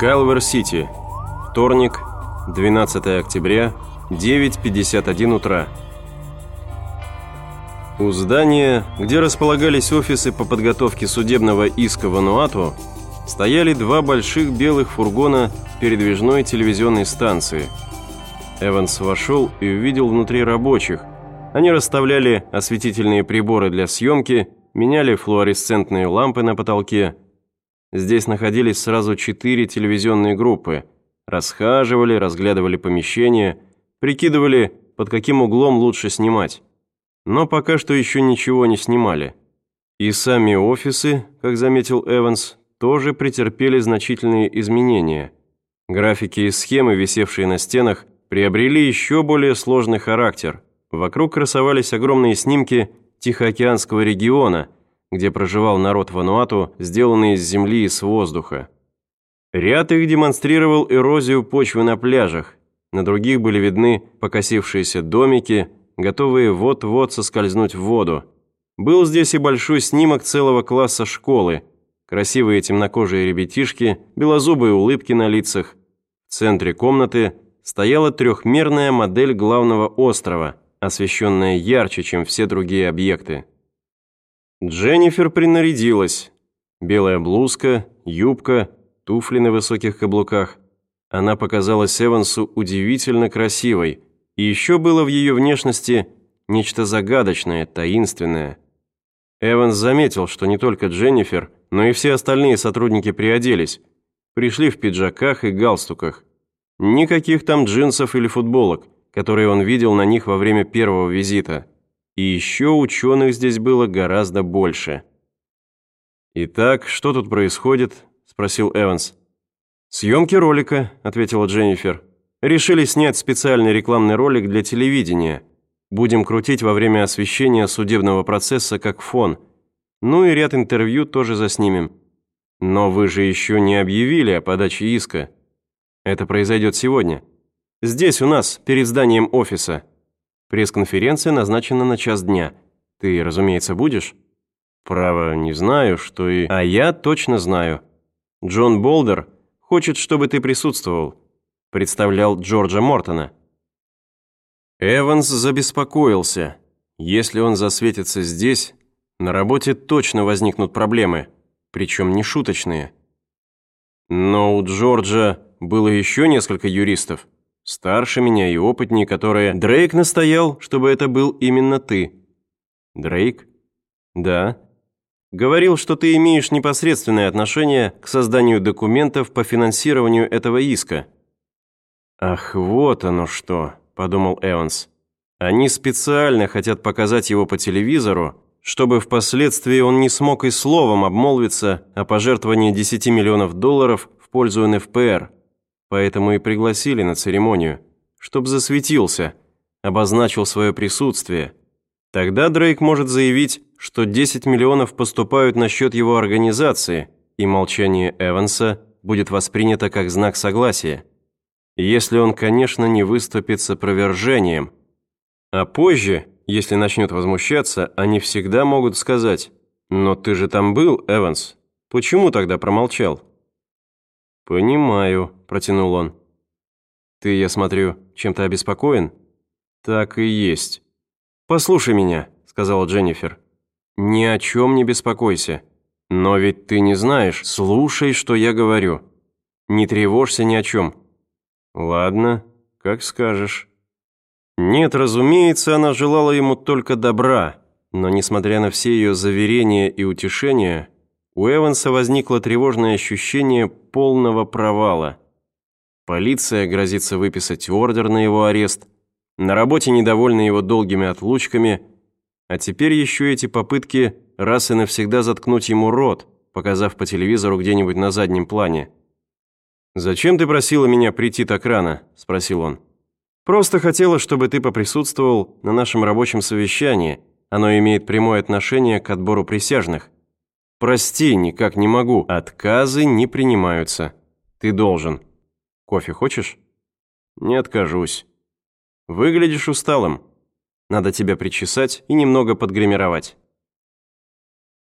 Калвер-Сити. Вторник, 12 октября, 9:51 утра. У здания, где располагались офисы по подготовке судебного иска Вануату, стояли два больших белых фургона передвижной телевизионной станции. Эванс вошел и увидел внутри рабочих. Они расставляли осветительные приборы для съемки, меняли флуоресцентные лампы на потолке. Здесь находились сразу 4 телевизионные группы. Расхаживали, разглядывали помещение, прикидывали, под каким углом лучше снимать. Но пока что еще ничего не снимали. И сами офисы, как заметил Эванс, тоже претерпели значительные изменения. Графики и схемы, висевшие на стенах, приобрели еще более сложный характер. Вокруг красовались огромные снимки Тихоокеанского региона, где проживал народ Вануату, сделанные из земли и с воздуха. Ряд их демонстрировал эрозию почвы на пляжах, на других были видны покосившиеся домики, готовые вот-вот соскользнуть в воду. Был здесь и большой снимок целого класса школы, красивые темнокожие ребятишки, белозубые улыбки на лицах. В центре комнаты стояла трехмерная модель главного острова, освещенная ярче, чем все другие объекты. Дженнифер принарядилась. Белая блузка, юбка, туфли на высоких каблуках. Она показалась Эвансу удивительно красивой, и еще было в ее внешности нечто загадочное, таинственное. Эванс заметил, что не только Дженнифер, но и все остальные сотрудники приоделись, пришли в пиджаках и галстуках. Никаких там джинсов или футболок, которые он видел на них во время первого визита. И еще ученых здесь было гораздо больше. «Итак, что тут происходит?» – спросил Эванс. «Съемки ролика», – ответила Дженнифер. «Решили снять специальный рекламный ролик для телевидения. Будем крутить во время освещения судебного процесса как фон. Ну и ряд интервью тоже заснимем. Но вы же еще не объявили о подаче иска. Это произойдет сегодня. Здесь у нас, перед зданием офиса. Пресс-конференция назначена на 1:00 дня. Ты, разумеется, будешь?» «Право, не знаю, что и...» «А я точно знаю. Джон Болдер хочет, чтобы ты присутствовал. Представлял Джорджа Мортона». Эванс забеспокоился. Если он засветится здесь, на работе точно возникнут проблемы, причем не шуточные. Но у Джорджа было еще несколько юристов, старше меня и опытнее, которые... Дрейк настоял, чтобы это был именно ты. Дрейк? Да. Говорил, что ты имеешь непосредственное отношение к созданию документов по финансированию этого иска. Ах, вот оно что, подумал Эванс. Они специально хотят показать его по телевизору, чтобы впоследствии он не смог и словом обмолвиться о пожертвовании $10 миллионов в пользу НФПР. Поэтому и пригласили на церемонию, чтоб засветился, обозначил свое присутствие. Тогда Дрейк может заявить, что 10 миллионов поступают на счет его организации, и молчание Эванса будет воспринято как знак согласия. Если он, конечно, не выступит с опровержением. А позже, если начнет возмущаться, они всегда могут сказать: «Но ты же там был, Эванс, почему тогда промолчал?» «Понимаю», – протянул он. «Ты, я смотрю, чем-то обеспокоен?» «Так и есть». «Послушай меня», – сказала Дженнифер. «Ни о чем не беспокойся. Но ведь ты не знаешь, слушай, что я говорю. Не тревожься ни о чем». «Ладно, как скажешь». Нет, разумеется, она желала ему только добра, но, несмотря на все ее заверения и утешения, у Эванса возникло тревожное ощущение полного провала. Полиция грозится выписать ордер на его арест, на работе недовольны его долгими отлучками, а теперь еще эти попытки раз и навсегда заткнуть ему рот, показав по телевизору где-нибудь на заднем плане. «Зачем ты просила меня прийти так рано?» – спросил он. «Просто хотела, чтобы ты поприсутствовал на нашем рабочем совещании. Оно имеет прямое отношение к отбору присяжных. Прости, никак не могу. Отказы не принимаются. Ты должен. Кофе хочешь?» «Не откажусь». «Выглядишь усталым. Надо тебя причесать и немного подгримировать».